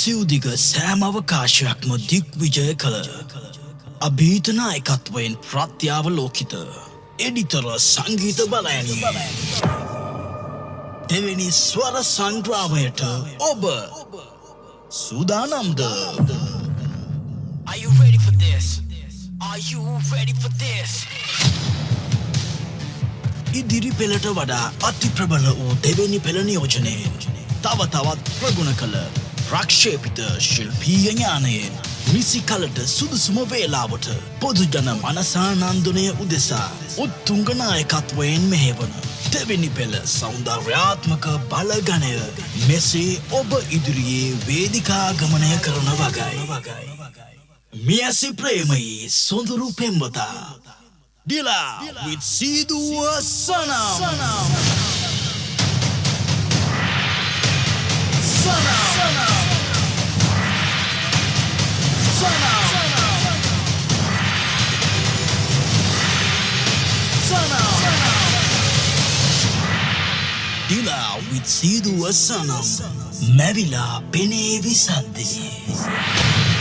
සිව්දිග සෑම අවකාශයක්ම දිග්විජය කළ අභීත නායකත්වයෙන් ප්‍රත්‍යාවලෝකිත එඩිතර සංගීත බලයනි දෙවෙනි ස්වර සංග්‍රාමයට ඔබ සූදානම්ද? Are you ready for this? Are you ready for this? ඉදිරි පෙළට වඩා අති ප්‍රබල වූ දෙවෙනි පෙළ නියෝජනයෙන් තව තවත් ප්‍රගුණ කළ ප්‍රක්ෂේපිත ශිල්පීය ඥානයෙන් නිසි කලට සුදුසුම වේලාවට පොදු ජන මනසානන්දනය උදෙසා උත්තුංග නායකත්වයෙන් මෙහෙවන දෙවෙනි පෙළ සෞන්දර්යාත්මක බලගණය මෙසේ ඔබ ඉදිරියේ වේදිකාගමනය කරන වගයි. මියසි ප්‍රේමයේ සොඳුරු පෙම්වතා Dila with Sidua Sanam. Dila with Sidua Sanam. Mavila Pene Visade.